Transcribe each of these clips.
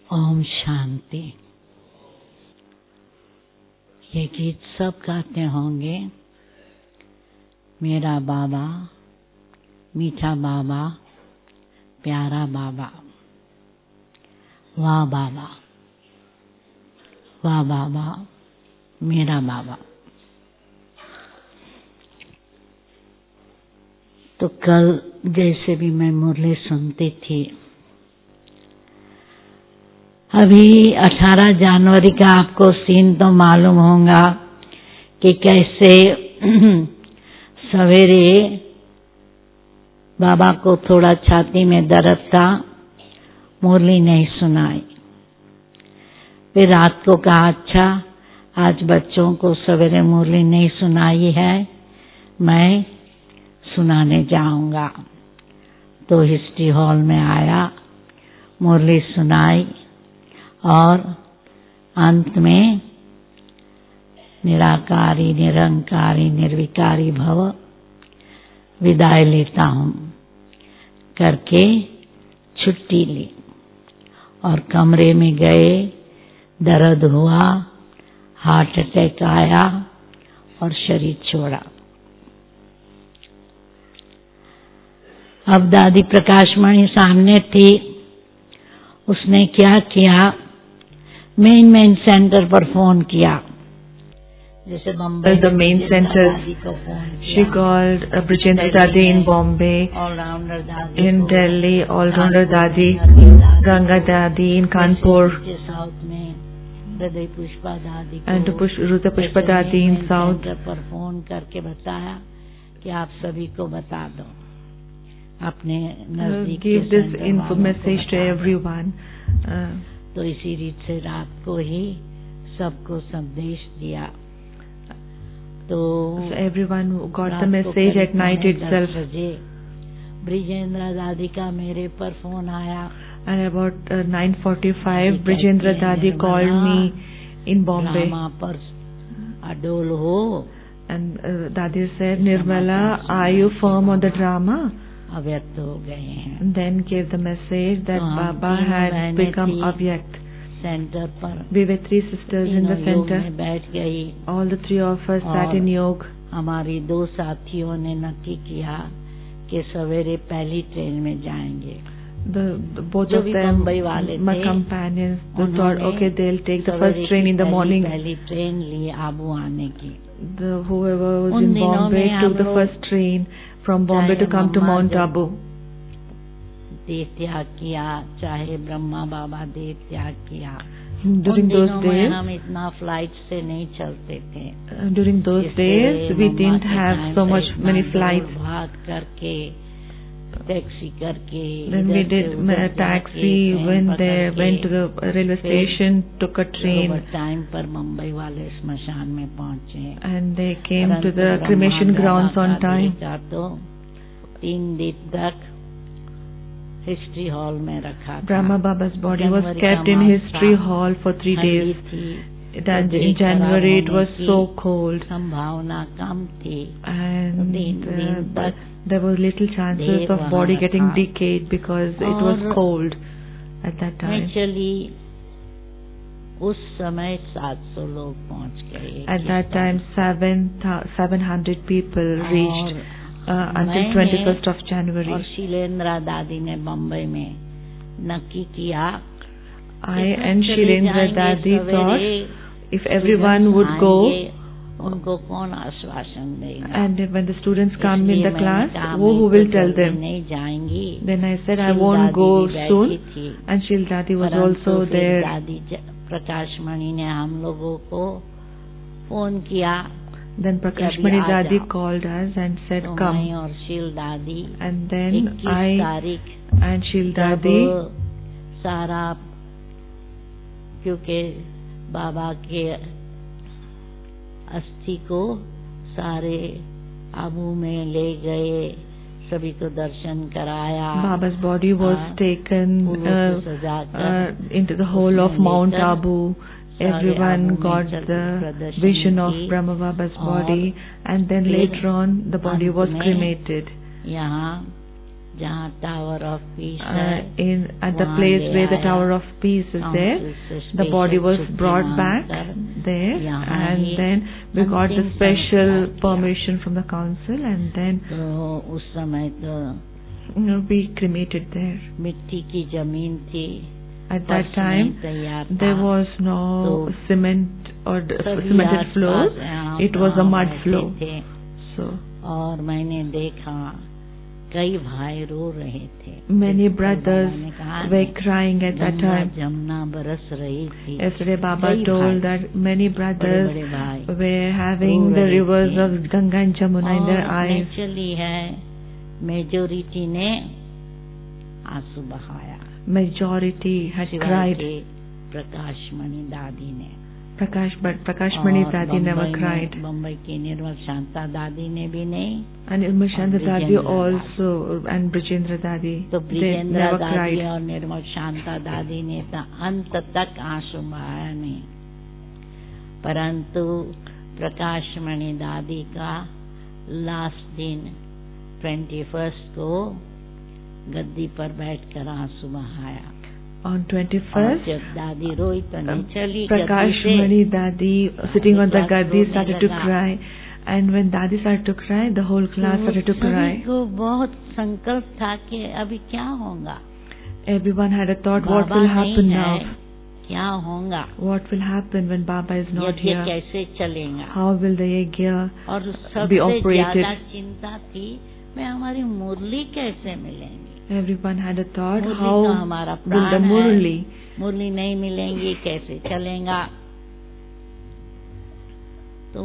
ओम शांति। ये गीत सब गाते होंगे। मेरा बाबा, मीठा बाबा, प्यारा बाबा, वाह बाबा, वाह बाबा, मेरा बाबा। तो कल जैसे भी मैं मुरली सुनती थी, अभी 18 जनवरी का आपको सीन तो मालूम होगा कि कैसे सवेरे बाबा को थोड़ा छाती में दर्द था, मुरली नहीं सुनाई। फिर रात को कहा अच्छा आज बच्चों को सवेरे मुरली नहीं सुनाई है, मैं सुनाने जाऊंगा। तो हिस्ट्री हॉल में आया, मुरली सुनाई और अंत में निराकारी निरंकारी निर्विकारी भव विदाई लेता हूं करके छुट्टी ली और कमरे में गए। दर्द हुआ, हार्ट अटैक आया और शरीर छोड़ा। अब दादी प्रकाशमणि सामने थी, उसने क्या किया, मेन सेंटर पर फोन किया। जैसे Bombay the main center, she called Brajendra Dadi in Bombay, in Delhi, all-rounder Dadi, Ganga Dadi in Kanpur, and to Ruta Pushpa Dadi in South. पर फोन करके बताया कि आप सभी को बता दो, अपने नजदीक give this info message to everyone. तो इसी रीत से रात को ही सबको संदेश दिया। तो so everyone got the message at night itself. Brijendra दादी का मेरे पर फोन आया। And about 9:45, Brajendra Dadi called me in Bombay. पर अडोल हो। And Dadi said, Nirmala, are you firm on the drama? अव्यक्त हो गए हैं। Then gave the message that Baba had become अव्यक्त. सेंटर पर we were 3 sisters in the center. में बैठ गई। all the 3 of us sat in yoga. हमारी 2 साथियों ने नक्की किया कि सवेरे पहली ट्रेन में जाएंगे। Both of them, my companions, they thought, okay, they'll take the first train in the morning. पहली ट्रेन ली आबू आने की। Whoever was in Bombay took the first train from Bombay to come to Mount Abu. देह त्याग किया, चाहे ब्रह्मा बाबा देह त्याग किया। During those days, हम इतना फ्लाइट से नहीं चलते थे। During those days, we didn't have so many flights. भाग करके, टैक्सी करके, then we did taxi, went there, went to the railway station, took a train. Time पर मुंबई वाले स्मशान में पहुंचे। And they came to the cremation grounds on time. तो 3 दिन तक हिस्ट्री हॉल में रखा था। Brahma Baba's body was kept in history hall for 3 days. In January it was so cold. संभावना कम थी। And there was little chances of body getting decayed because it was cold at that time. Actually, उस समय 700 लोग पहुंच गए। At that time 700 people reached until 21st of January. और शीलेंद्रा दादी ने बम्बई में नक्की किया। I and Shilendra Dadi thought if everyone would go, उनको कौन आश्वासन देगा? and when the students come in the class, who will tell them? नहीं जाएंगी। Then I said I won't go soon, and Shil Dadi was also there. दादी प्रकाशमणि ने हम लोगों को फोन किया। Then Prakashmani Dadi called us and said come. और शील दादी And then I and Shil Dadi, सारा, क्योंकि बाबा के अस्थि को सारे आबू में ले गए, सभी को दर्शन कराया। Baba's body was taken into the whole of Mount Abu. Everyone got the vision of Brahma Baba's body, and then later on the body was cremated. यहाँ जहाँ tower of peace at the place where the Tower of Peace is there, the body was brought back there, and then we got the special permission from the council, and then उस समय तो we cremated there. मिट्टी की जमीन थी. At that time, there was no cement or cemented floors. It was a mud floor. So, और मैंने देखा कई भाई रो रहे थे. Many brothers were crying at that time. Jamuna बरस रही थी. Yesterday Baba told that many brothers were having the rivers of Ganga and Jamuna in their eyes. Naturally है, majority ने आंसू बहाया. Majority had cried. प्रकाशमणि दादी ने. Prakashmani Dadi never cried. Bombay की निर्मल शांता दादी ने भी नहीं. And Nirmal Shanta Dadi also, and Brajendra Dadi, तो they never cried. और निर्मल शांता दादी ने तो अंत तक आंसू बहाया नहीं. परंतु प्रकाशमणि दादी का लास्ट दिन 21 को गद्दी पर बैठकर आंसू बहाया. On 21st, दादी रोई तो नहीं चली. Prakashmani Dadi sitting on the gaddi started to cry, and when Dadi started to cry, the whole class started to cry. सभी को बहुत संकल्प था कि अभी क्या होगा. Everyone had a thought, what will happen now? क्या होगा? What will happen when Baba is not here? कैसे चलेगा? How will the yajna और be operated? ज्यादा चिंता थी मैं हमारी मुरली कैसे मिलेंगी. Everyone had a thought, how will the Murli? मुरली नहीं मिलेंगी कैसे चलेगा. तो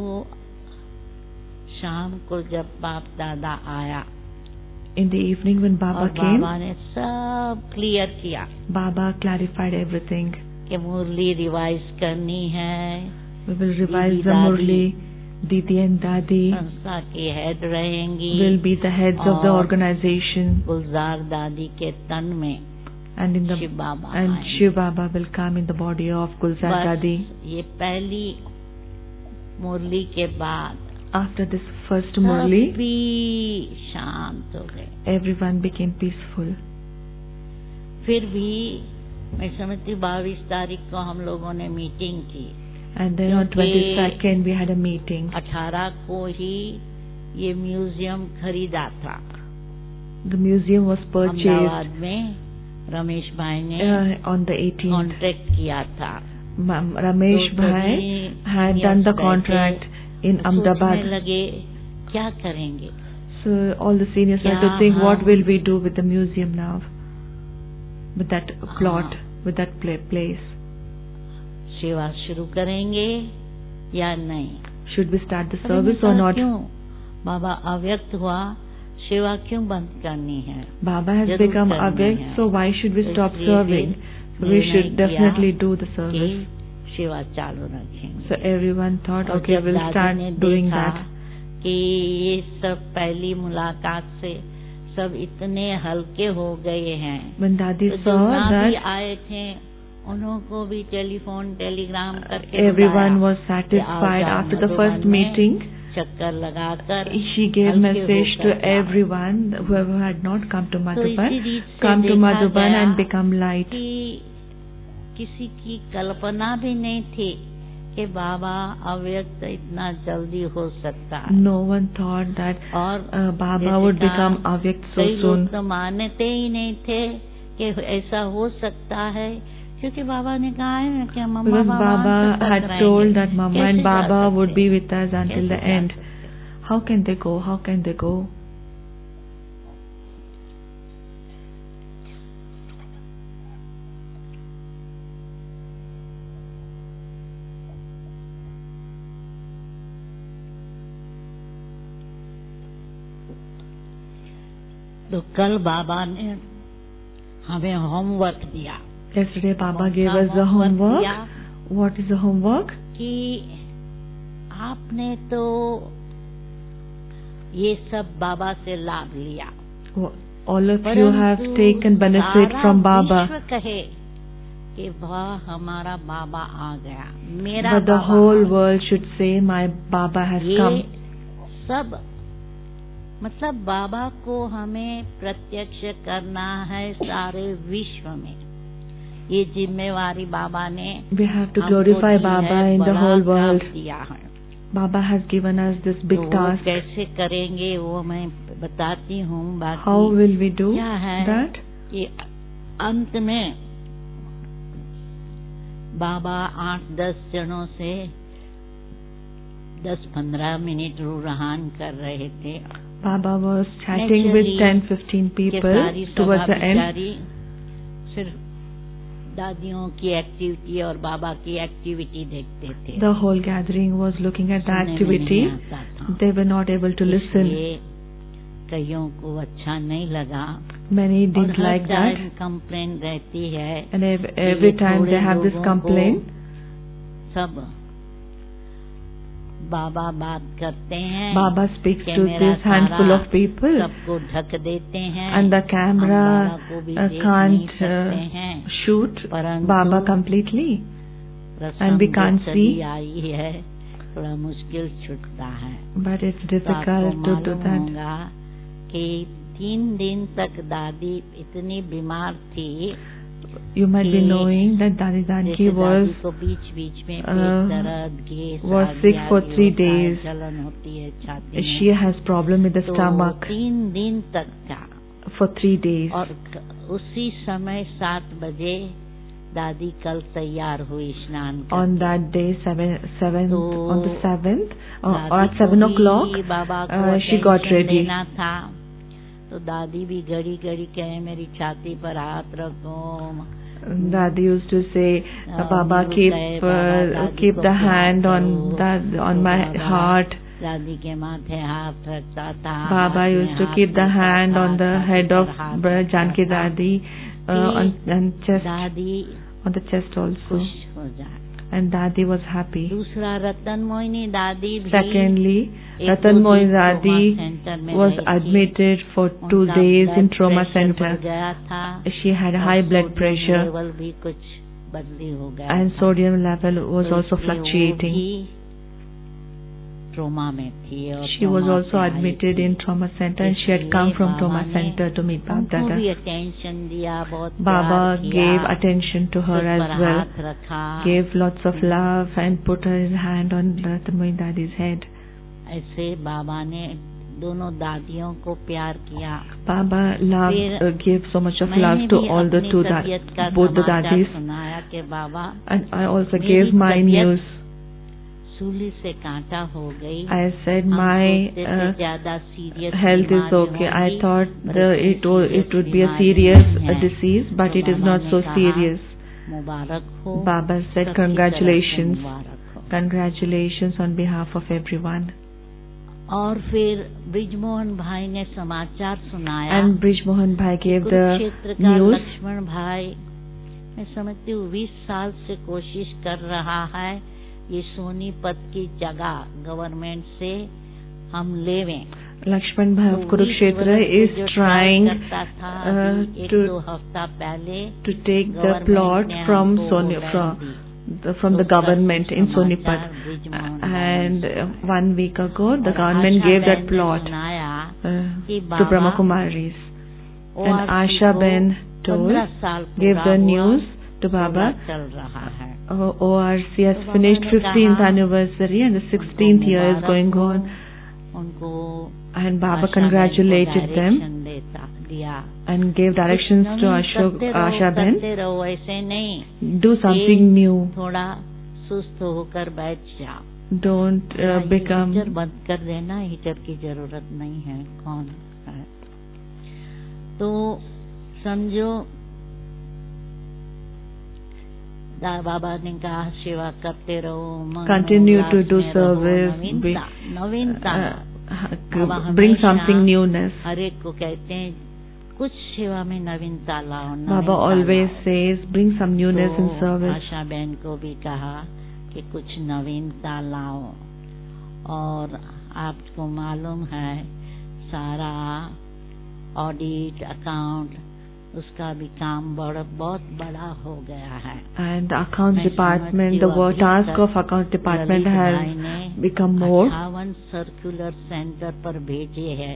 शाम को जब बाप दादा आया, in the evening when Baba came, बाबा ने सब क्लियर किया. Baba clarified everything. कि मुरली रिवाइज करनी है. We will revise the Murli. Didi and Dadi संस्था की हेड रहेंगी. will be the heads of the organization. गुलजार दादी के तन में and in the Shiv Baba and Shiv Baba will come in the body of Gulzar Dadi. ये पहली मुरली के बाद after this first Murli, भी शांत हो गए. everyone became peaceful. फिर भी मैं समझती 22 तारीख को हम लोगों ने मीटिंग की. And then on 22nd we had a meeting. 18 को ही ये म्यूजियम खरीदा था. The museum was purchased. Ahmedabad में रमेश भाई ने on the 18th कॉन्ट्रैक्ट किया था. Ramesh Bhai had done the contract in Ahmedabad. लगे क्या करेंगे. So all the seniors had to think, what will we do with the museum now, with that plot, with that place. सेवा शुरू करेंगे या नहीं. Should we start the service or not? क्यों बाबा अव्यक्त हुआ, सेवा क्यों बंद करनी है. Baba has become avyakt, so why should we stop serving? So we should definitely do the service. सेवा चालू रखेंगे. So everyone thought, okay, we'll start doing that. कि ये सब पहली मुलाकात से सब इतने हल्के हो गए हैं. When Dadi saw that आए थे उनको भी टेलीग्राम करके everyone was satisfied after the first meeting. चक्कर लगाकर she gave message to everyone whoever had not come to Madhuban, come to Madhuban and become light. किसी की कल्पना भी नहीं थी कि बाबा अव्यक्त इतना जल्दी हो सकता है. No one thought that Baba would become avyakt so soon. लोग तो मानते ही नहीं थे कि ऐसा हो सकता है, क्योंकि बाबा ने कहा है कि मम्मा Baba had told that Mama and Baba would be with us until the end. How can they go? How can they go? तो कल बाबा ने हमें होमवर्क दिया. Yesterday Baba gave us the homework. What is the homework? कि आपने तो ये सब बाबा से लाभ लिया. All of you have taken benefit from Baba. कहे कि वाह हमारा बाबा आ गया, मेरा But the whole world should say, my Baba has come. सब मतलब बाबा को हमें प्रत्यक्ष करना है सारे विश्व में। ये जिम्मेवारी बाबा ने We have to glorify Baba in the whole world. दिया है। Baba has given us this big task. कैसे करेंगे वो मैं बताती हूँ। बाकी How will we do क्या है that? कि अंत में बाबा 8-10 जनों से 10-15 मिनट रूहान कर रहे थे। Baba was chatting with 10-15 people towards the end. सिर्फ दादियों की एक्टिविटी और बाबा की एक्टिविटी देखते थे। The whole gathering was looking at the activity. They were not able to listen. कईयों को अच्छा नहीं लगा। Many didn't like that. Complain रहती है। And every time they have this complaint. सब बाबा बात करते हैं। Baba speaks to this handful of people. सबको ढक देते हैं। And the camera can't shoot Baba completely. And we can't see. आई है, थोड़ा मुश्किल छूटता है। But it's difficult to do that. कि 3 दिन तक दादी इतनी बीमार थी। You might be knowing that Dadi Janki was sick for 3 days. She has problem with the stomach. 3 दिन तक था। For 3 days. और उसी समय 7 बजे दादी कल तैयार हुई स्नान करके। On that day, on the 7th, or at 7 o'clock, she got ready. तो दादी भी घड़ी घड़ी कहे मेरी छाती पर हाथ रखो। Dadi used to say, Baba, keep the hand on my heart. दादी के माथे हाथ रखता था। Baba used to keep the hand on the head of Janki Dadi, on chest, on the chest also. खुश हो जाए। And Dadi was happy. दूसरा रतन मोहिनी दादी भी। Secondly, Ratan Mohin Dadi was admitted for 2 days in trauma center. She had high blood pressure and sodium level was also fluctuating. She was also admitted in trauma center and she had come from trauma center to meet Baba Dada. Baba gave attention to her as well, gave lots of love and put his hand on Ratan Mohin Dadi's head. ऐसे बाबा ने दोनों दादियों को प्यार किया। Baba gave so much of love to all the both the dadis. सुनाया कि बाबा and I also gave my news. सूली से कांटा हो गई। I said my health is okay. I thought it would be a serious disease, but it is not so serious. मुबारक हो। Baba said congratulations. Congratulations on behalf of everyone. और फिर ब्रिजमोहन भाई ने समाचार सुनाया। And Brijmohan Bhai gave the news. Lakshman भाई मैं समझती हूँ 20 साल से कोशिश कर रहा है ये सोनीपत की जगह गवर्नमेंट से हम लेवें। Lakshman Bhai of Kurukshetra is trying to हफ्ता पहले to take the plot from the government in Sonipat, and 1 week ago the government gave that plot to Brahma Kumaris, and Asha Ben gave the news to Baba. ORC has finished 15th anniversary and the 16th year is going on, and Baba congratulated them and gave directions to Asha Ben. Do something new. Don't become. Heater बंद कर देना, heater की जरूरत नहीं है। कौन है तो समझो बाबा ने कहा सेवा करते रहो। Continue to do service. नवीनता bring something newness. हर एक को कहते हैं कुछ सेवा में नवीनता लाओ। Baba always says bring some newness in service. आशा बहन को भी कहा कि कुछ नवीनता लाओ, और आपको मालूम है सारा ऑडिट अकाउंट उसका भी काम बहुत बड़ा हो गया है। And the accounts department, the task of accounts department has become more. 58 circular centre पर भेजे है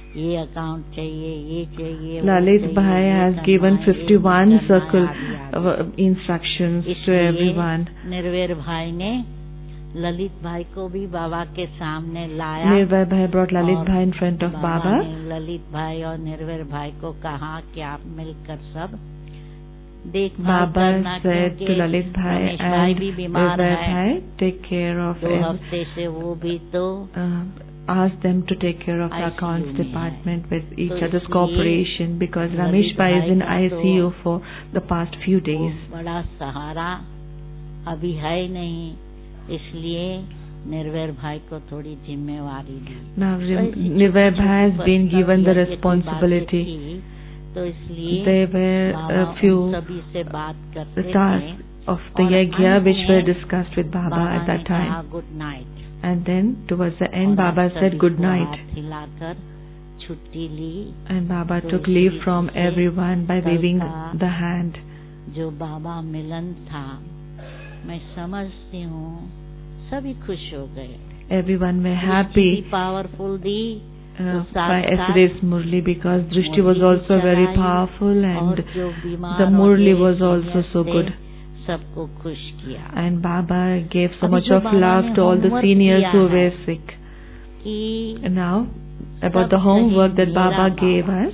ये अकाउंट चाहिए, ये चाहिए, Lalit Bhai has given 51 circle instructions to everyone. निर्वैर भाई ने ललित भाई को भी बाबा के सामने लाया. Nirvai Bhai brought Lalit Bhai in front of Baba. Lalit भाई और निर्वैर भाई को कहा कि आप मिलकर सब Baba said to Lalit Bhai and Nirvai Bhai, take care of 2 हफ्ते से वो भी तो ask them to take care of the accounts department with each other's cooperation, because Ramesh Bhai is in ICU for the past few days. बड़ा सहारा अभी है नहीं, इसलिए निर्वैर भाई को थोड़ी जिम्मेवारी दी. Now Nirvai Bhai has been given the responsibility. तो इसलिए there were a few सभी से बात करते tasks of the yajna which were discussed with Baba at that time. Good night. And then towards the end Baba said good night. छुट्टी ली. And Baba took leave from everyone by waving the hand. जो बाबा मिलन था, मैं समझती हूँ सभी खुश हो गए. Everyone were happy. पावरफुल दी by yesterday's Murli, because Drishti was also very powerful and the Murli was also so good. सबको खुश किया. And Baba gave so much of love to all the seniors who were sick. And now about the homework that Baba gave us,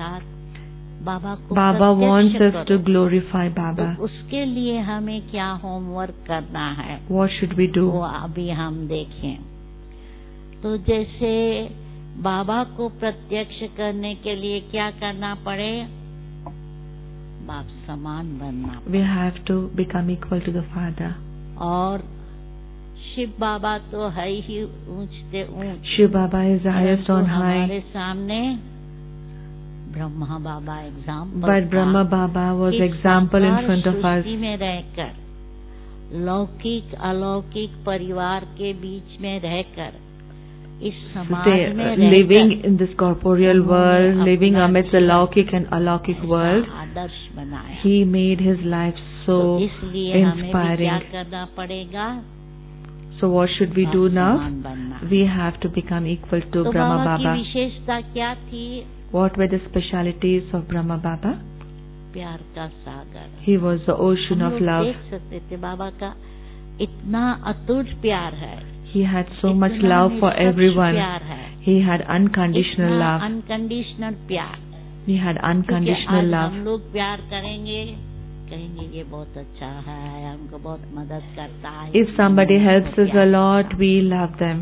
Baba wants us to glorify Baba. उसके लिए हमें क्या homework करना है, what should we do? वो अभी हम देखें. तो जैसे बाबा को प्रत्यक्ष करने के लिए क्या करना पड़े, बाप समान बनना. We have to become equal to the Father. और शिव बाबा तो है ही ऊंचते ऊंच. शिव बाबा is the highest on high. हमारे सामने Brahma Baba example. But Brahma Baba was example in front of us. में रहकर लौकिक अलौकिक परिवार के बीच में रहकर इस समाज में living in this corporeal world, living amidst the Laukik and Alaukik world, आदर्श बनाया. he made his life so इसलिए inspiring. हमें क्या करना पड़ेगा? So what should we do now? बनना. We have to become equal to तो Brahma बाबा Baba. की विशेषता क्या थी? What were the specialities of Brahma Baba? प्यार का सागर. He was the ocean of love. देख सकते थे बाबा का इतना अतुट प्यार है. He had so much love for everyone. He had unconditional love. Unconditional प्यार. He had unconditional love. हम लोग प्यार करेंगे, कहेंगे ये बहुत अच्छा है, हमको बहुत मदद करता है. If somebody helps us a lot, we love them.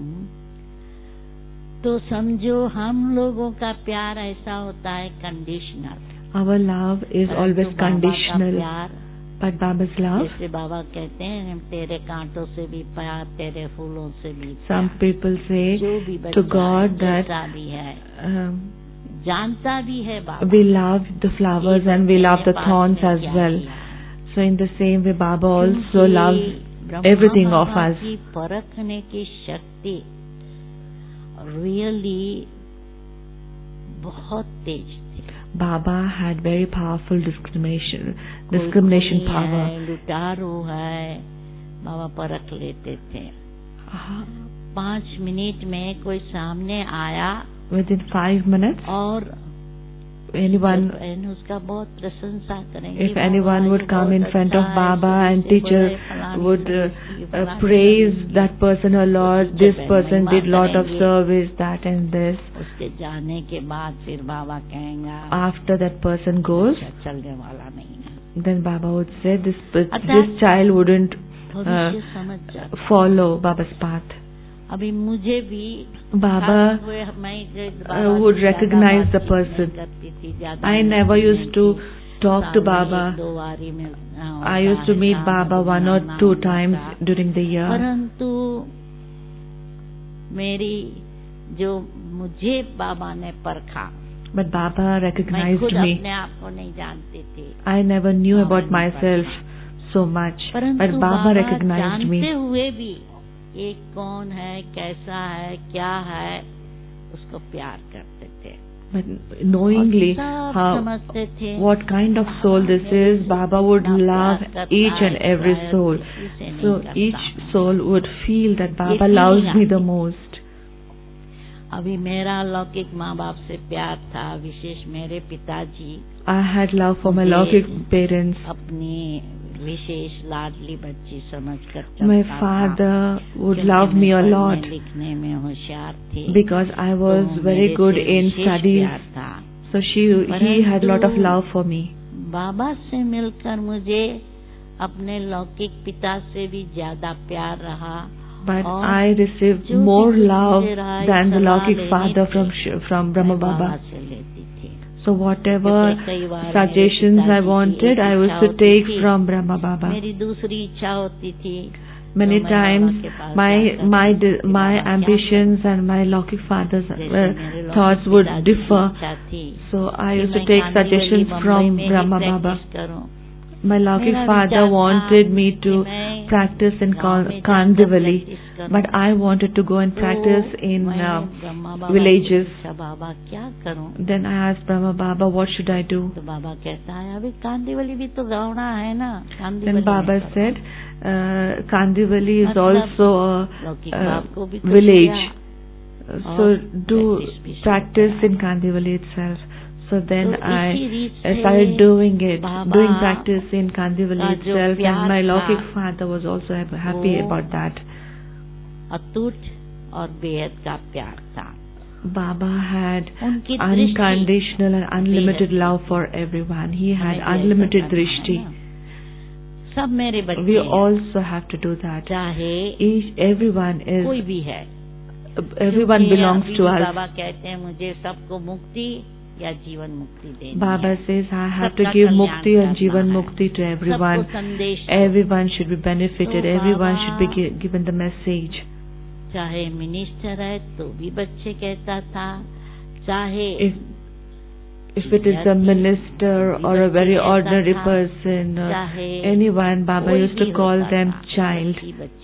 तो समझो हम लोगों का प्यार ऐसा होता है conditional. Our love is always conditional. But Baba's love, जैसे बाबा कहते हैं तेरे कांटों से भी प्यार, तेरे फूलों से भी. Some people say to God that जानता भी है बाबा. We love the flowers and we love the thorns as well. So in the same way, Baba also loves everything of us. परखने की शक्ति really बहुत तेज थी. Baba had very powerful discrimination power. लुटारू है, बाबा परख लेते थे. 5 मिनट में कोई सामने आया, within 5 minutes, और anyone, उसका बहुत प्रशंसा करेंगे. if anyone would come in front of Baba and teacher would praise that person a lot, this person did lot of service, that and this. उसके जाने के बाद फिर बाबा कहेंगे, after that person goes, चलने वाला नहीं है. then Baba would say this child wouldn't follow Baba's path. अभी मुझे भी Baba would recognize the person. I never used to talk to Baba. I used to meet Baba 1 or 2 times during the year. परंतु मेरी जो मुझे बाबा ने परखा, but Baba recognized मैं खुद me. अपने आप को नहीं जानती थी. I never knew about myself so much, but Baba recognized me. जानते हुए भी ये कौन है, कैसा है, क्या है, उसको प्यार करते थे. But knowingly what kind of soul this is, Baba would love each and every soul. So each soul would feel that Baba loves me the most. अभी मेरा लौकिक माँ बाप से प्यार था, विशेष मेरे पिताजी I had love for my Laukik parents. अपनी विशेष लाडली बच्ची समझकर My father would love me a lot लिखने में होशियार थी, because I was very good in studies. So he had lot of love for me. बाबा से मिलकर मुझे अपने लौकिक पिता से भी ज्यादा प्यार रहा. But I received more love than the Laukik father from Brahma Baba. So whatever suggestions I wanted, I used to take from Brahma Baba. मेरी दूसरी इच्छा होती थी. Many times my ambitions and my Laukik father's thoughts would differ. So I used to take suggestions from Brahma Baba. My Laukik father wanted me to practice in Kandivali, but I wanted to go and practice in villages. Then I asked Brahma Baba, what should I do? Then Baba said, Kandivali is also a village, so do practice in Kandivali itself. So then I started doing practice in Kandivali itself, and my Laukik father was also happy about that. अटूट और बेहद का प्यार था. Baba had unconditional and unlimited love for everyone. He had unlimited drishti. सब मेरे बच्चे. We also have to do that. चाहे everyone is. कोई भी है. Everyone belongs to us. बाबा कहते हैं मुझे सबको मुक्ति या जीवन मुक्ति देनी. Baba says I have to give mukti and jivan mukti to everyone. Everyone should be benefited. Everyone should be given the message. चाहे मिनिस्टर है तो भी बच्चे कहता था, चाहे if it is a minister or a very ordinary person or anyone, Baba used to call them child.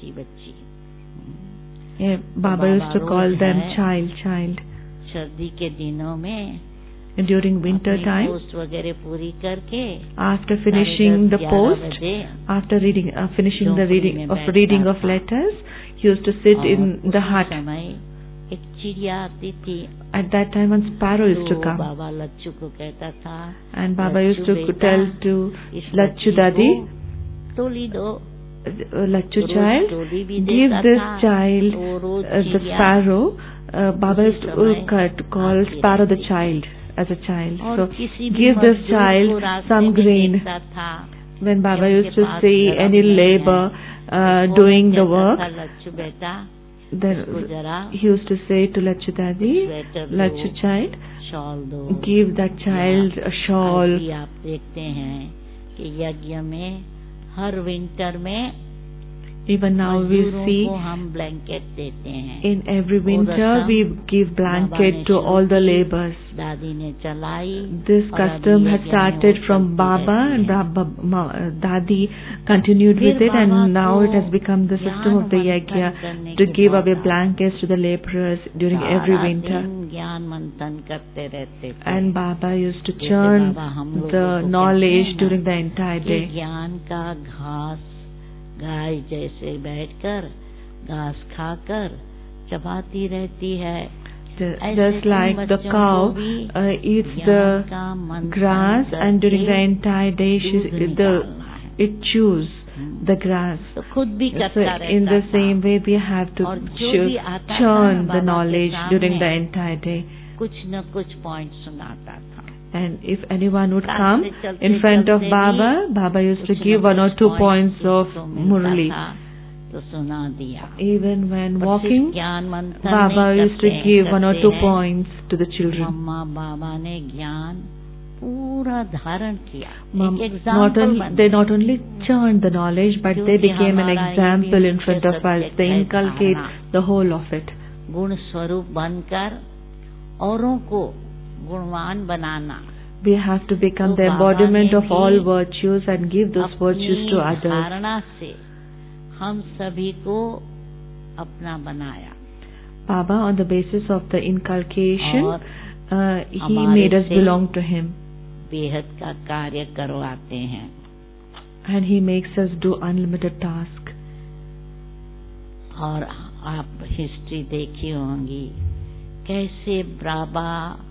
Yeah, Baba used to call them child. सर्दी के दिनों में during winter time, post वगैरह पूरी करके, after finishing the post, after finishing the reading of letters, he used to sit in the hut. एक चिड़िया आती थी. At that time, one sparrow used to come. बाबा लच्चू को कहता था, and Baba used to tell to Lachchu Dadi, तोली दो. Lachchu child, give this child the sparrow. Baba used to call sparrow the child as a child. So give this child some grain. When Baba used to see any labor doing the work, then he used to say to Lachchu Dadi, Lachchu child, give that child a shawl. आप देखते हैं कि यज्ञ में हर winter में even now we see हम blanket देते हैं. in every winter we give blanket to all the laborers. दादी ने चलाई. This custom had started from Baba, and Dadi continued with it, and now it has become the system of the yajna to give away blankets to the laborers during every winter. ज्ञान मंथन करते रहते थे. And Baba used to churn the knowledge during the entire day. ज्ञान का घास गाय जैसे बैठकर घास खाकर चबाती रहती है. Just like the cow eats the grass, and during the entire day it chews the grass. So in the same way we have to churn the knowledge during the entire day. कुछ न कुछ point सुनाता था. And if anyone would come in front of Baba, Baba used to give 1 or 2 points of Murli. Even when walking, Baba used to give 1 or 2 points to the children. They not only churned the knowledge, but they became an example in front of us. They inculcate the whole of it. गुण स्वरूप बनकर औरों को गुणवान बनाना. We have to become the embodiment of all virtues and give those virtues to others. धारणा से हम सभी को अपना बनाया. Baba, on the basis of the inculcation, he made us belong to him. बेहद का कार्य करवाते हैं. And he makes us do unlimited task. और आप हिस्ट्री देखी होंगी कैसे बाबा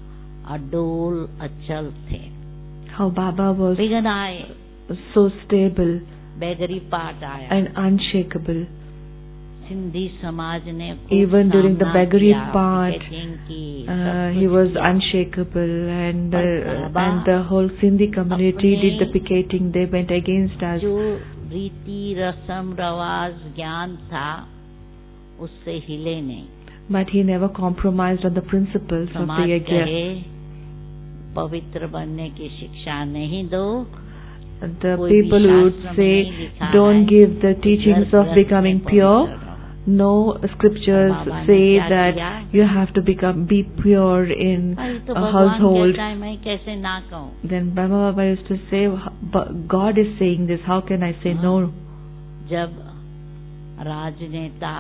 अडोल अचल थे. How Baba was विघ्न आए, so stable बैगरी पाठ आया, and unshakable. सिंधी समाज ने Even during the सामना Begari किया, part, picketing की, he was unshakable, and the whole Sindhi community did the picketing. They went against us. जो रीति रस्म रवाज ज्ञान था उससे हिले नहीं. But he never compromised on the principles of the समाज yajna. कहे पवित्र बनने की शिक्षा नहीं दो. The people would say, don't give the teachings of becoming pure. No scriptures say that you have to be pure in a household. मैं कैसे ना कहूँ. Then Brahma Baba used to say, God is saying this, how can I say no? जब राजनेता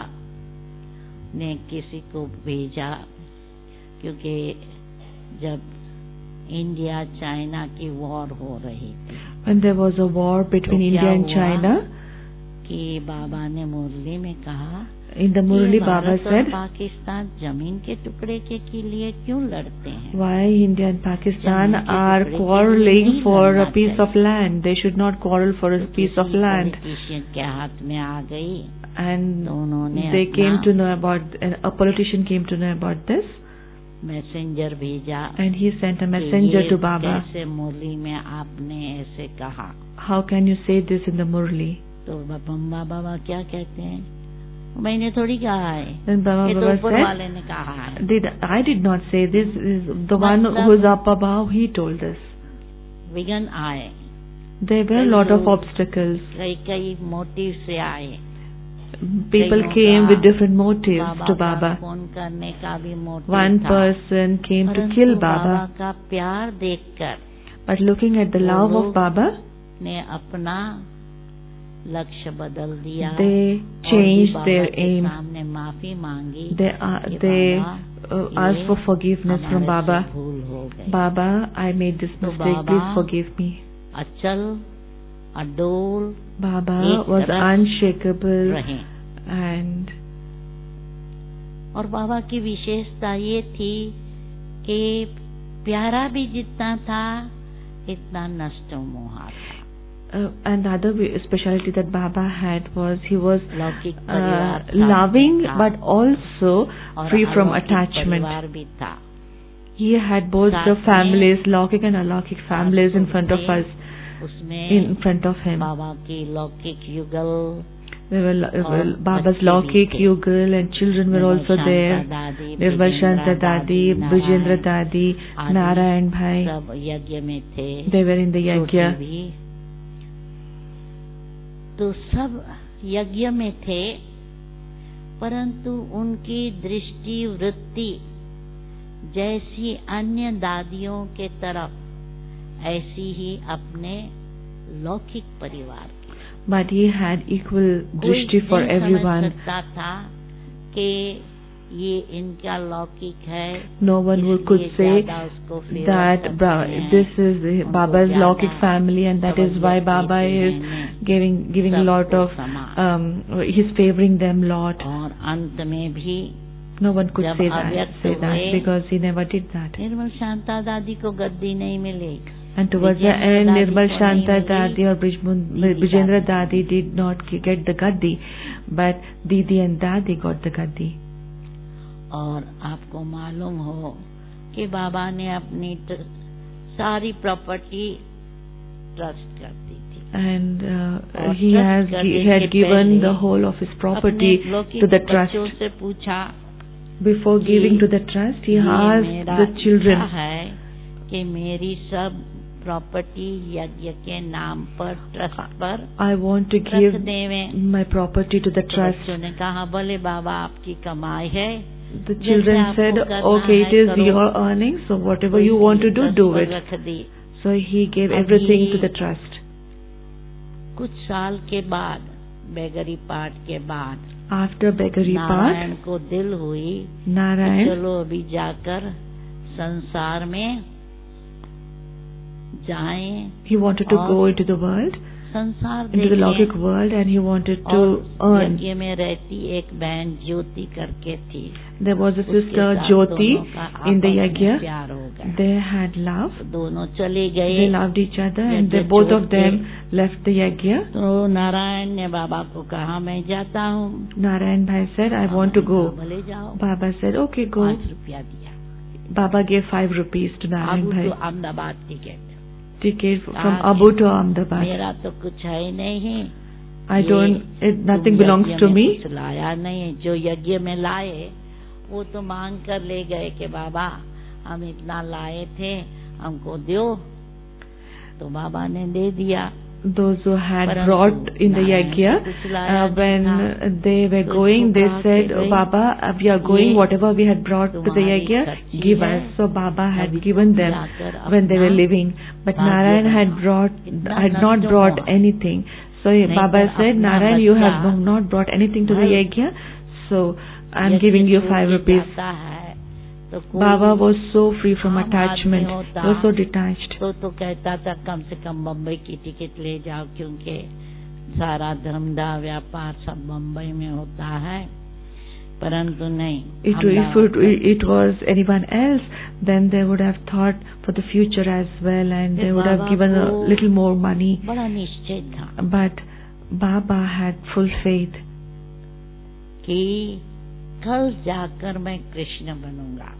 ने किसी को भेजा, क्योंकि जब इंडिया चाइना की वॉर हो रही थी, when there was a war between India and China, कि बाबा ने मुरली में कहा, in the Murli Baba said, Pakistan जमीन के टुकड़े के लिए क्यों लड़ते हैं? why India and Pakistan are quarreling for a piece of land? They should not quarrel for a piece of land. के हाथ में आ गई, and they came to know about, a politician came to know about this. Messenger भेजा, and he sent a messenger to Baba. कैसे मुरली में आपने ऐसे कहा? How can you say this in the Murli? तो बाबा क्या कहते हैं? मैंने थोड़ी कहा है, Then Baba ये तो Baba ऊपर said, वाले ने कहा है. I did not say this. Is the one who is up above, he told us. विघ्न आए, There were a lot of obstacles. कई मोटिव से आए. People came with different motives to Baba. Phone करने का भी मोटिव One था. person came to kill Baba. Baba का प्यार देखकर, but looking at the love of Baba, ने अपना लक्ष्य बदल दिया. they changed their aim. सामने माफी मांगी. They asked for forgiveness from Baba. भूल हो गई. Baba, I made this mistake. Please forgive me. अचल अडोल Baba was unshakable रहे. and और बाबा की विशेषता ये थी कि प्यारा भी जितना था इतना नष्ट मोहा था. And the other speciality that Baba had was he was लौकिक परिवार loving था, but also free from attachment. परिवार भी था. He had both the families, Laukik and Alaukik families in front of us, उसमें in front of him. बाबा की लौकिक युगल, There were Baba's Laukik, Yugal, and children were also there. Nirmal Shanta Dadi, Brijendra Dadi, Narayan Bhai. सब यज्ञ में थे. They were in the yajna. तो सब यज्ञ में थे, परंतु उनकी दृष्टि वृत्ति जैसी अन्य दादियों के तरफ ऐसी ही अपने लौकिक परिवार की. But he had equal drishti for everyone. समझ सकता था कि ये इनका लौकिक है. No one could say that this is Baba's Laukik family and that is why Baba is giving a lot of, he's favoring them lot. और अंत में भी no one could say that because he never did that. निर्मल शांता दादी को गद्दी नहीं मिली. And towards the end, Nirmal Shanta Dadi or Brijendra Dadi did not get the gaddi, but Didi and Dadi got the gaddi. और आपको मालूम हो कि बाबा ने अपनी सारी प्रॉपर्टी ट्रस्ट कर दी थी. And he had given the whole of his property to the trust. से पूछा, before giving to the trust, he asked the children, है कि मेरी सब प्रॉपर्टी यज्ञ के नाम पर ट्रस्ट पर I want to give my property to the trust. बच्चों ने कहा, बोले बाबा आपकी कमाई है. The children said, okay, it is your earnings, so whatever you want to do it. So he gave everything to the trust. कुछ साल के बाद, बेगरी पाठ के बाद, after Begari part, नारायण को दिल हुई, चलो अभी जाकर संसार में जाएं. He wanted to go into the world संसार into the logic world, and he wanted to earn. यज्ञ में रहती एक बहन ज्योति करके थी. There was a sister Jyoti in the yajna. They had love. दोनों चले गए. They loved each other, and both of them left the yajna. तो नारायण ने बाबा को कहा मैं जाता हूँ. Narayan Bhai said, I want to go. बोले जाओ. Baba said, okay, go. 5 रुपया दिया. Baba gave 5 rupees to Narayan Bhai. Abu to Ahmedabad ticket from Abu to Ahmedabad. मेरा तो कुछ है नहीं. I don't. Nothing belongs to me. कुछ लाया नहीं. जो यज्ञ में लाए वो तो मांग कर ले गए कि बाबा हम इतना लाए थे हमको दो. तो बाबा ने दे दिया. Those who had brought in the yajna, when they were going, they said, Baba, we are going, whatever we had brought to the yajna, give us. So Baba had given them when they were living. But Narayan had not brought anything. So Baba said, Narayan, you have not brought anything to the yajna, so I am giving you 5 rupees. Baba was so free from attachment. He was so detached. तो कहता था कम से कम बम्बई की ticket ले जाओ क्योंकि सारा धंधा व्यापार सब बम्बई में होता है. परंतु नहीं. If it was anyone else, then they would have thought for the future as well, and they would have given a little more money. बड़ा निश्चय था. But Baba had full faith कि कल जाकर मैं कृष्ण बनूंगा.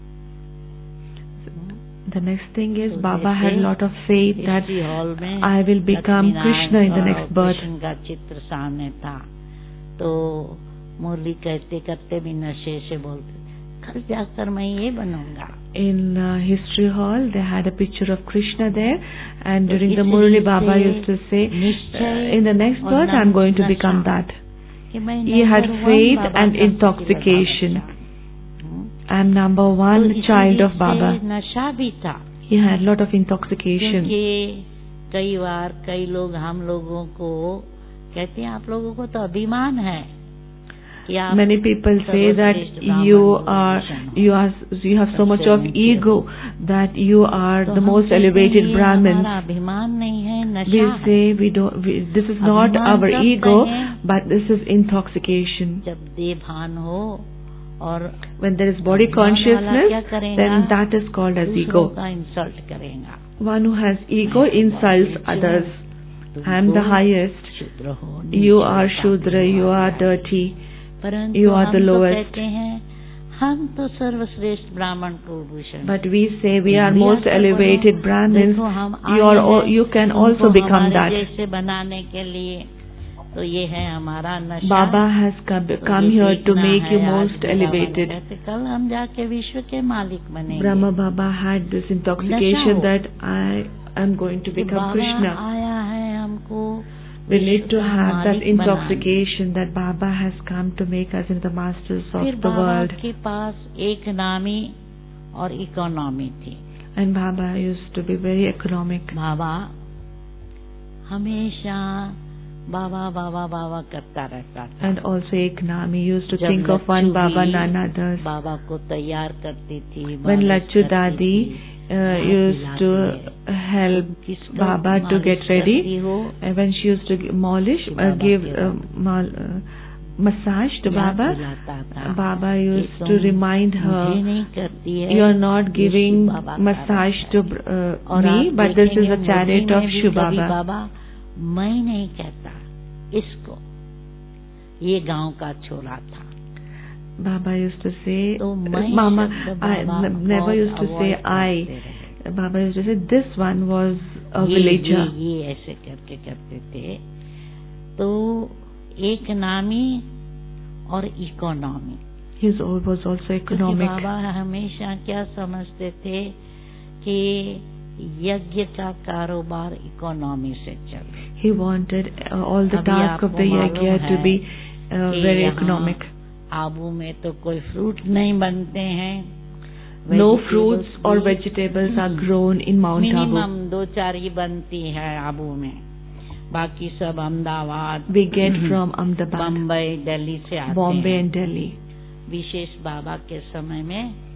The next thing is Baba had a lot of faith that I will become Krishna in the next birth. Krishna का चित्र सामने था तो मुरली कहते करते भी नशे से बोलते कल जाकर मैं ये बनूंगा. In history hall they had a picture of Krishna there, and during the Murli Baba used to say, in the next birth I am going to become that. He had faith and intoxication. I am number 1 child of Baba. नशा भी था. He had a lot of intoxication. क्योंकि कई बार कई लोग हम लोगों को कहते हैं आप लोगों को तो अभिमान है. Many people say that you have so much of ego that you are the most elevated Brahmins. अभिमान नहीं है, नशा we say this is not our ego, but this is intoxication. जब देभान हो और when there is body consciousness, then that is called as ego. Insult करेगा. One who has ego insults others. I am the highest. You are Shudra. You are dirty. You are the lowest. हम तो सर्वश्रेष्ठ ब्राह्मण Kulbhushan. But we say we are most elevated Brahmins. You can also become that. जैसे बनाने के लिए तो ये है हमारा नशा. Baba has come here to make you most elevated. कल हम जाके विश्व के मालिक बनेंगे. Brahma Baba had this intoxication that I am going to become Krishna. आया है हमको. We need to have that intoxication that Baba has come to make us into the masters of the world. के पास एक नामी और economy थी. And Baba used to be very economic. बाबा हमेशा बाबा बाबा बाबा करता रहता था. And also एक नाम, he used to think of one Baba, none others. बाबा को तैयार करती थी. When Lachu Dadi used to help Baba to get ready, and when she used to give massage to Baba, Baba used to remind her, you are not giving massage to me, but this is a chariot of Shiv Baba. मैं नहीं कहता इसको, ये गांव का छोरा था. Baba used to say, Mama, I never used to say I. Baba used to say, this one was a villager. ये ऐसे करके करते थे. तो एक नामी और economy. He was also economic. बाबा हमेशा क्या समझते थे कि यज्ञ का कारोबार इकोनॉमी से चले. He wanted all the tasks of the yajna to be very economic. Abu में तो कोई फ्रूट नहीं बनते हैं. No fruits or vegetables are grown in Mount Abu. Minimum 2-4 ही बनती है आबू में. बाकी सब Ahmedabad. We get from Ahmedabad, Bombay, Delhi से आते हैं. Bombay and Delhi. विशेष बाबा के समय में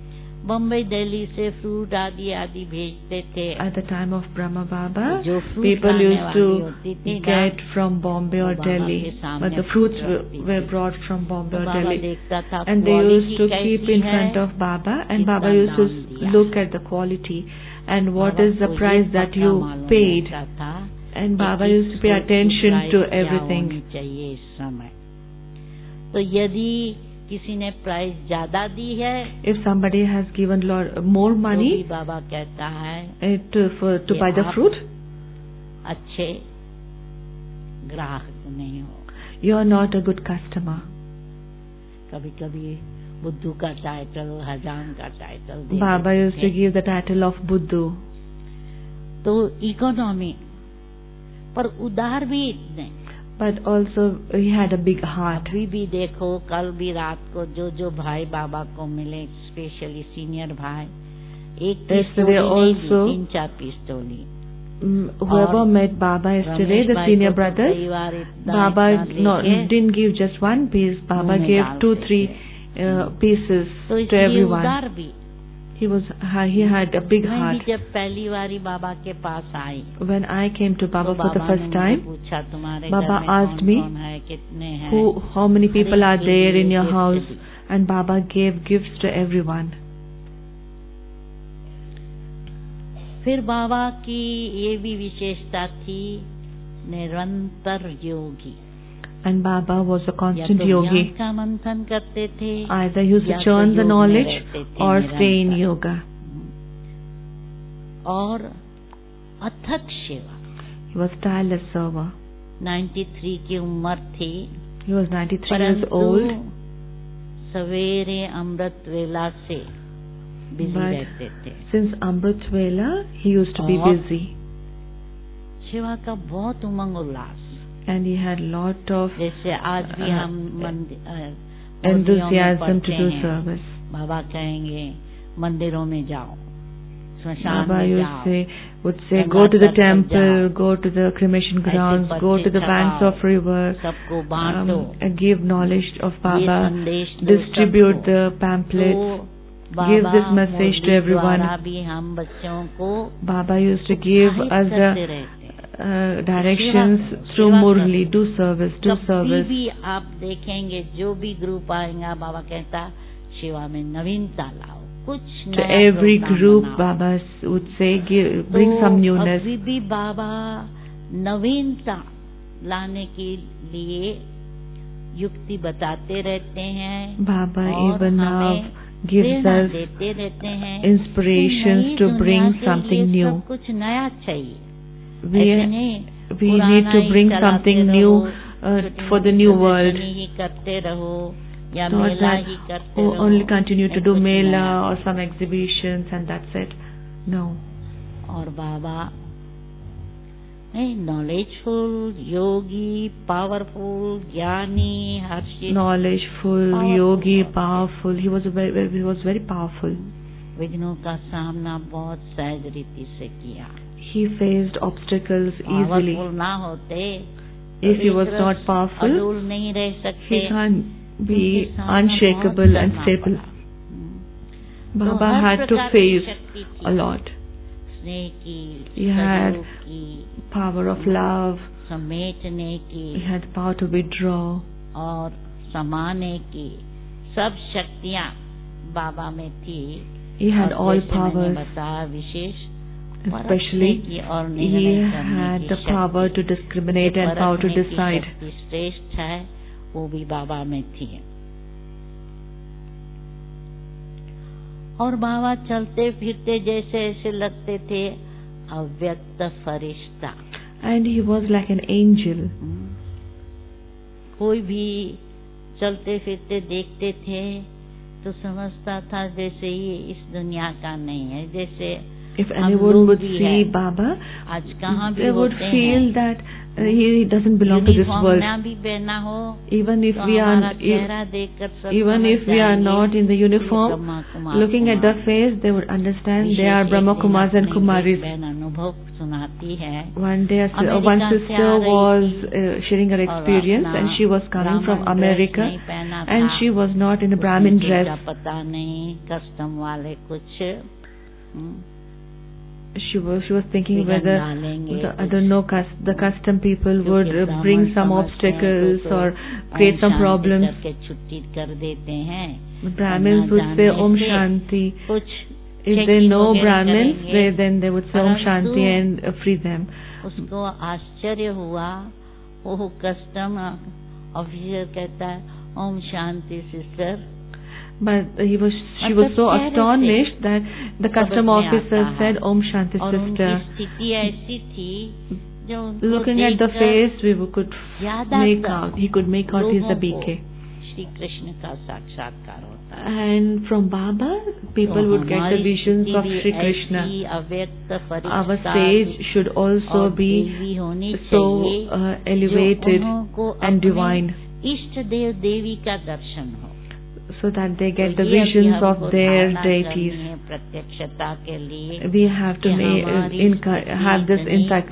बम्बई दिल्ली से फ्रूट आदि आदि भेजते थे. At the time of Brahma Baba, जो fruit people खाने used वाली to होती थी ना, get from Bombay or बाबा के Delhi, सामने but the fruits रखती were थी. brought from Bombay or Baba Delhi, देखता था and they used to quality keep कैसी in है, front of Baba, and कितना Baba used to दाम दिया. look at the quality and what Baba is the को price ये that पक्का you मालूम paid, रहता था and कि Baba किस used to pay fruit की attention price to क्या everything. होनी चाहिए इस समय. तो यदि किसी ने प्राइस ज्यादा दी है, If somebody has given more तो भी money बाबा कहता है to buy the आप fruit, अच्छे ग्राहक नहीं हो. you are not a good customer. कभी कभी बुद्धू का टाइटल, हजाम का टाइटल दे Baba देते used to थे. give the title of Buddhu. तो इकोनॉमी पर उदार भी इतने. But also he had a big heart. अभी भी देखो, कल भी रात को जो भाई बाबा को मिले, स्पेशली सीनियर भाई, एक पीस तोली नहीं दी, 3-4 पीस तोली. Whoever met Baba yesterday, the senior brothers, Baba didn't give just one piece. Baba gave 2-3 pieces to everyone. उदार भी. He had a big मैं heart. भी जब पहली बारी बाबा के पास आई, When I came to Baba for the first time, पूछा तुम्हारे Baba घर में asked me, कौन है, कितने हैं, how many people are there in your gift house? The. And Baba gave gifts to everyone. फिर बाबा की ये भी विशेषता थी, निरंतर योगी. And Baba was a या constant तो yogi. ज्ञान का मंथन करते थे, Either he used या to तो churn the योग में knowledge रहते थे or stay in निरंतर. yoga. और अथक सेवा. He was tireless server. 93 की उम्र थी, He was 93 years old. परंतु सवेरे अमृत वेला से बिजी But रहते थे. since Amrit Vela, he used to be और busy. सेवा का बहुत उमंग उल्लास. And he had lot of जैसे आज भी हम enthusiasm to do service. बाबा कहेंगे मंदिरों में जाओ, स्मशान Baba में जाओ, would say, go to the temple, go to the cremation grounds, go to the banks of river, सबको बांटो, give knowledge of ये Baba, संदेश दो distribute सबको. the pamphlets, तो give Baba this message to Murali everyone. द्वारा भी हम बच्चों को Baba used to give us करते the रहते. directions through Murli, do service, do कभी service. भी आप देखेंगे जो भी ग्रुप आएगा, बाबा कहता सेवा में नवीनता लाओ, कुछ To नया every प्रोग्राम group, बनाओ. Baba would say, bring some newness. अभी भी बाबा नवीनता लाने के लिए युक्ति बताते रहते हैं. Baba और even now हमें gives प्रेरणा us देते रहते हैं, inspirations कि to नई bring दुनिया के something लिए new. सब कुछ नया चाहिए. We ऐसे नहीं we पुराना need to ही bring चलाते something रहो, new छोटी for the मोटी new world. प्रदर्शनी ही करते रहो या Not मेला that ही करते रहो, only continue to या do कुछ mela नया. or some exhibitions and that's it. No. और बाबा नॉलेजफुल, योगी, पावरफुल, ज्ञानी, हर चीज Knowledgeful, Powerful. yogi, powerful. He was very powerful. विघ्नों का सामना बहुत सहज रीति से किया. He faced obstacles easily. Powerful ना होते, If he was not powerful, अडूल नहीं रह सकते. he can't be उनके सामना unshakable बहुत and करना stable. पड़ा. Baba तो हर had to प्रकार की face शक्ति थी. a lot. स्नेह की, He had सहयोग की, power of love. समेटने की He had power to withdraw. और समाने की सब शक्तियाँ बाबा में थी. He had और all जैसे मैंने powers. बताया, विशेष Especially, परखने की और he निर्णय करने had की the power शक्ति. to discriminate ये and power to परखने की decide. शक्ति श्रेष्ठ है, वो भी बाबा में थी. और बाबा चलते फिरते जैसे ऐसे लगते थे अव्यक्त फरिश्ता. And he was like an angel. कोई भी चलते फिरते देखते थे तो समझता था जैसे ये इस दुनिया का नहीं है. जैसे If हम anyone लोग would भी see हैं, Baba, आज कहाँ भी they would होते feel हैं, that he doesn't belong to this uniform world. ना भी पहना हो Even if तो we हमारा are, चेहरा देखकर सब even समझ if we are जाएंगे not in the कि ये uniform, Brahma Kumar looking at the face, they would understand they are Brahma Kumars and Kumaris. बहन अनुभव सुना सुनाती है. One day, one sister was sharing her experience, and she was coming from America, and she was not in a Brahmin dress. पता नहीं custom वाले कुछ. She was thinking whether I don't know the custom people would bring some obstacles or create some problems. छुट्टी कर देते हैं. Brahmins would say Om Shanti. If they know Brahmins, then they would say Om Shanti and free them. उसको आश्चर्य हुआ. वो custom officer कहता है Om Shanti sister. But she was so astonished that the custom officer said Om Shanti sister. स्थिति ऐसी थी जो looking at the face, he could make out he's a BK. Shri Krishna का साक्षात्कार होता है. And from Baba, people would get the visions of Shri Krishna. Our stage should also be so elevated and divine, इष्ट देव देवी का दर्शन हो, so that they get the visions of their deities. प्रत्यक्षता के लिए we have to have this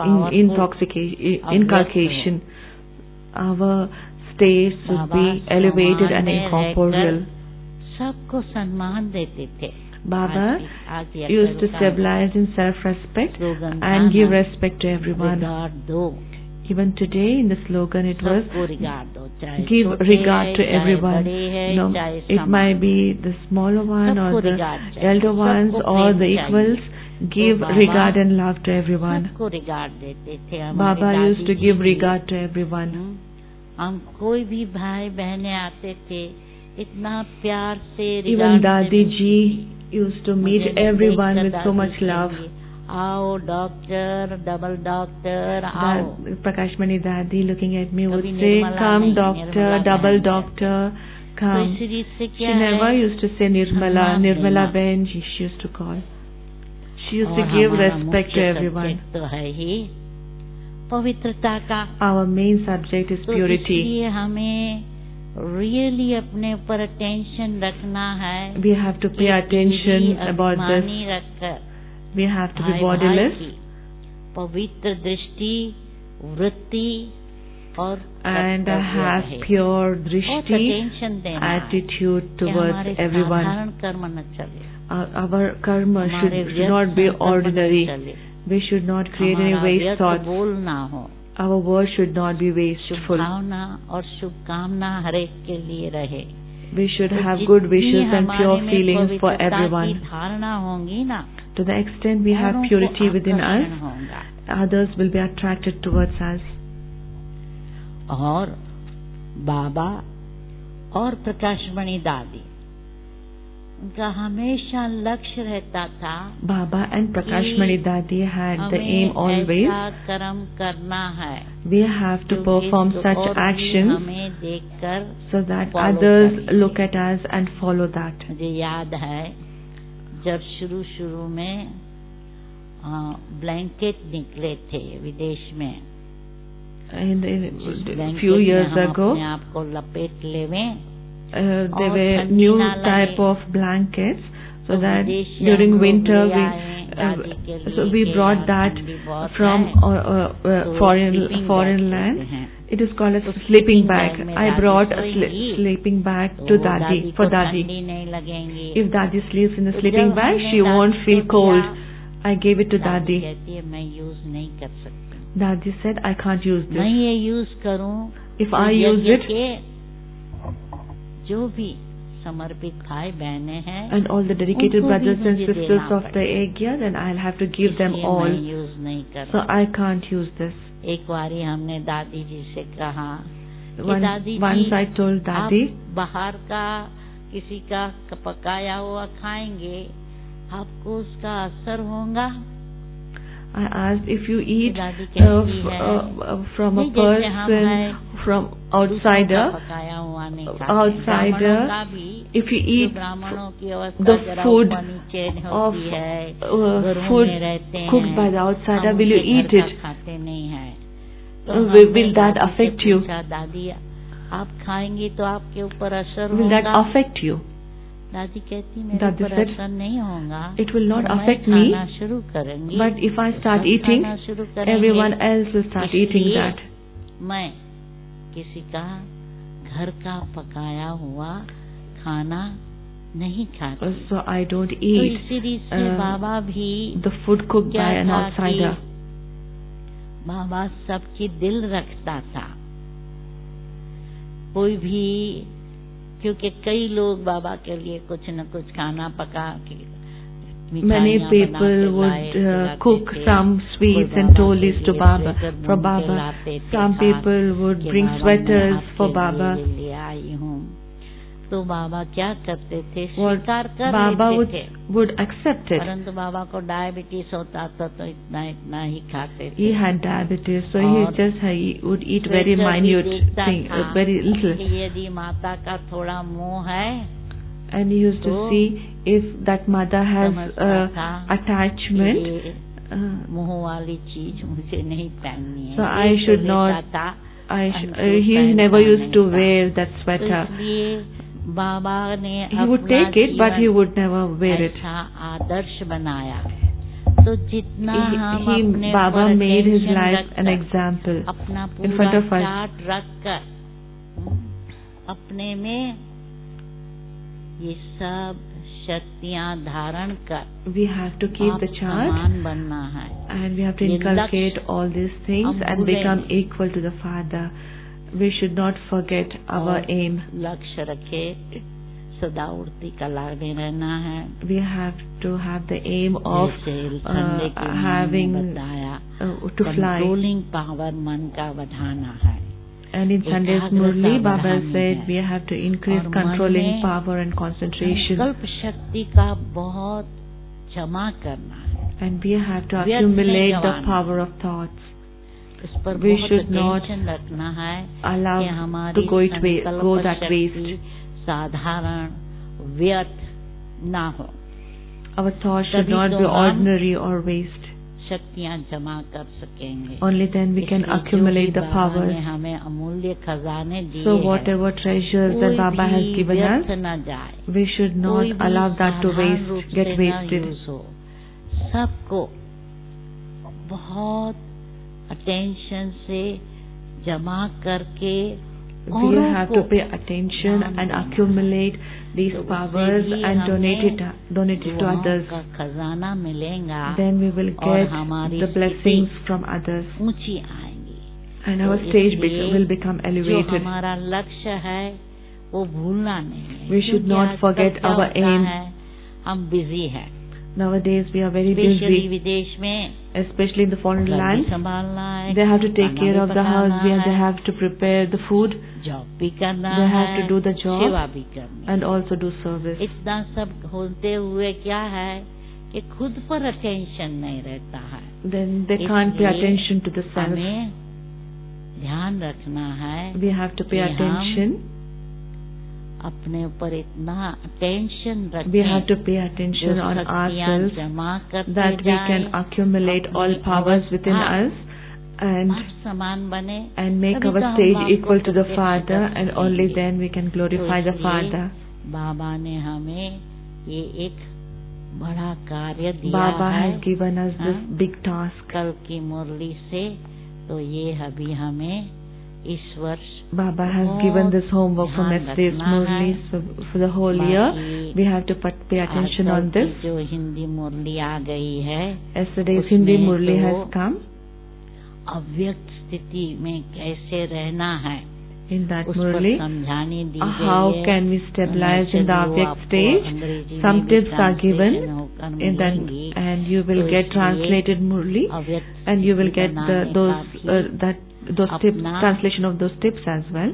inculcation. Our stage should be elevated and incorporeal. सबको सम्मान देते थे. Baba used to stabilize in self-respect and give respect to everyone. Even today in the slogan it was give regard to everyone. No, it might be the smaller one or the elder ones or the equals. Give regard and love to everyone. Baba used to give regard to everyone. हम कोई भी भाई बहने आते थे इतना प्यार से. Even Dadi ji used to meet everyone with so much love. आओ डॉक्टर, डबल डॉक्टर आओ. Prakashmani Dadi looking at me would say, come doctor, double doctor, come. She never used to say Nirmala, Nirmala Ben, she used to call. She used to give respect to everyone. तो है ही पवित्रता का. Our main subject is purity. इसलिए हमें really अपने ऊपर attention रखना है. We have to pay attention about this. We have to be bodiless. पवित्र दृष्टि, वृत्ति और and have pure drishti, attitude towards everyone. Our karma should not be ordinary. We should not create any waste thoughts. Our words should not be wasteful. We should have good wishes and pure feelings for everyone. To the extent we have purity within us, others will be attracted towards us. और बाबा और प्रकाशमणि दादी उनका हमेशा लक्ष्य रहता था. Baba and Prakashmani Dadi had the aim always. कर्म करना है. We have to perform such actions हमें देखकर so that others look at us and follow that. मुझे याद है जब शुरू में ब्लैंकेट निकले थे विदेश में. Few years ago, आपको लपेट लेवें. There were new type of blankets, so that during winter we brought that from foreign land. It is called a sleeping bag. I brought a sleeping bag to Dadi for Dadi. If Dadi sleeps in the sleeping bag, she won't feel cold. I gave it to Dadi. Dadi said, I can't use this. If I use it, जो भी समर्पित भाई बहने हैं and all the dedicated brothers and sisters of the Agya, then I'll have to give them all. So I can't use this. एक बारी हमने दादी जी से कहा, once I told Dadi, आप बाहर का किसी का पकाया हुआ खाएंगे, आपको उसका असर होगा. I asked, if you eat from a person, from outsider, if you eat the food of food cooked by the outsider, will you eat it? Will that affect you? दादी आप खाएंगे तो आपके ऊपर असर Will that affect you? दादी कहती मेरे Dadi पर said, असर नहीं होगा, it will not पर मैं affect me, खाना शुरू करूंगी, but if I तो start सब eating, खाना शुरू करेंगे। everyone else will start eating इसलिए that. मैं किसी का घर का पकाया हुआ खाना नहीं खाती। So I don't तो eat इसी रीत से बाबा भी the food cooked क्या by an था outsider. कि बाबा सबकी दिल रखता था। कोई भी, क्योंकि कई लोग बाबा के लिए कुछ न कुछ खाना पका के Many people would cook some sweets and tolis to Baba, for Baba. Some people would bring sweaters for Baba. ले आई हूँ, तो बाबा क्या करते थे, स्वीकार कर Baba लेते थे, would accept it. परंतु बाबा को डायबिटीज होता था तो इतना इतना ही खाते थे। He had diabetes, so he would eat very minute thing, very little. यदि माता का थोड़ा मोह है, And he used to see if that mother has attachment. मोह वाली चीज मुझे नहीं पहननी है, So I should not. He never used to wear that sweater. बाबा ने He would take it, but he would never wear it. ऐसा आदर्श बनाया। तो जितना हम अपने Baba made his life an example अपना in front पूरा of us. चार्ट रखकर अपने में ये सब शक्तियाँ धारण कर We have to keep the chart, समान बनना है, and we have to inculcate all these things and become equal to the Father. We should not forget our aim. लक्ष्य रखे, सदा उड़ती कला में रहना है। We have to have the aim of having to fly. Controlling power मन का बढ़ाना है। And in Sunday's Murli, Baba said we have to increase controlling power and concentration. संकल्प शक्ति का बहुत जमा करना है। And we have to accumulate the power of thoughts. इस पर We बहुत should not attention रखना है allow कि हमारी to go that शक्ति waste. साधारण व्यर्थ ना हो। Our thoughts should not be ordinary or waste. शक्तियाँ जमा कर सकेंगे। Only then we can accumulate the powers. हमें अमूल्य खजाने दिए So whatever treasures that Baba has given us, न जाए, we should not allow that to get wasted. सबको बहुत अटेंशन से जमा करके we have to pay attention and accumulate these powers and donate it to others. खजाना मिलेगा, then we will get the blessings from others, ऊंची आएंगी, and our stage will become elevated. जो हमारा लक्ष्य है वो भूलना नहीं है। We should not forget our aim. हम बिजी हैं। Nowadays we are very busy, विदेश में, especially in the foreign land. संभालना है, they have to take care of the house, they have to prepare the food, job भी करना they है, have to do the job, सेवा भी करनी है, and also do service. इतना सब होते हुए क्या है कि खुद पर अटेंशन नहीं रहता है। Then they can't pay attention to the self. हमें ध्यान रखना है, we have to pay attention. अपने ऊपर इतना अटेंशन रखें, we have to pay attention on ourselves that we can accumulate all powers within us and समान बने and make our stage equal to the Father, and only then we can glorify the Father. बाबा ने हमें ये एक बड़ा कार्य दिया Baba है, has given us this big task. कल की मुरली से तो ये अभी हमें इस वर्ष Baba has given this homework from yesterday's Murli, so for the whole year we have to pay attention on this. जो हिंदी मुरली आ गई है, Yesterday's Hindi Murli has come. अव्यक्त स्थिति में कैसे रहना है, in that Murli, समझाने दी गई how है, can we stabilize in the Avyakt stage. Some tips are given in that, and you will get translated Murli, and you will get those tips, translation of those tips as well.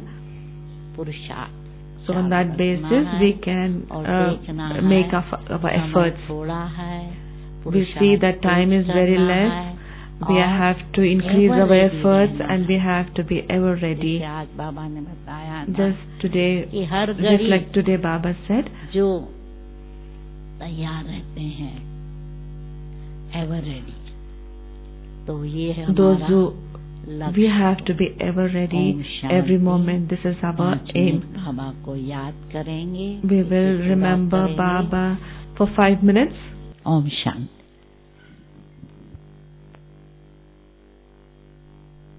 So on that basis we can make our efforts. We see that time is very less. We have to increase our efforts and we have to be ever ready. Just like today Baba said, जो तैयार रहते हैं, ever ready. तो ये those who We have to be ever ready every moment. This is our aim. बाबा को याद करेंगे. We will remember Baba for 5 minutes. Om Shanti.